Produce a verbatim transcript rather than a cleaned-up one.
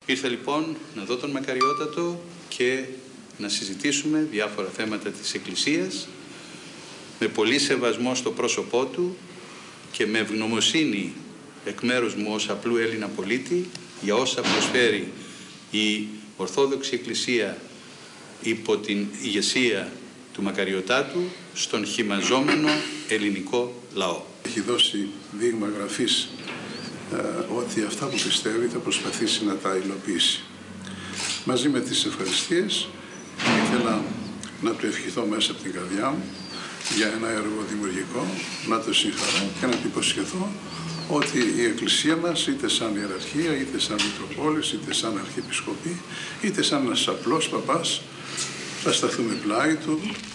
Ήρθα λοιπόν να δω τον Μακαριότατο και να συζητήσουμε διάφορα θέματα της Εκκλησίας με πολύ σεβασμό στο πρόσωπό του και με ευγνωμοσύνη εκ μέρους μου ως απλού Έλληνα πολίτη για όσα προσφέρει η Ορθόδοξη Εκκλησία υπό την ηγεσία του Μακαριωτάτου στον χυμαζόμενο ελληνικό λαό. Έχει δώσει δείγμα γραφής ε, ότι αυτά που πιστεύει θα προσπαθήσει να τα υλοποιήσει. Μαζί με τις ευχαριστίες ήθελα να του ευχηθώ μέσα από την καρδιά μου για ένα έργο δημιουργικό, να το συγχαρώ και να του υποσχεθώ ότι η Εκκλησία μας, είτε σαν ιεραρχία, είτε σαν Μητροπόλης, είτε σαν Αρχιεπισκοπή, είτε σαν ένας απλός παπάς, θα σταθούμε πλάι του.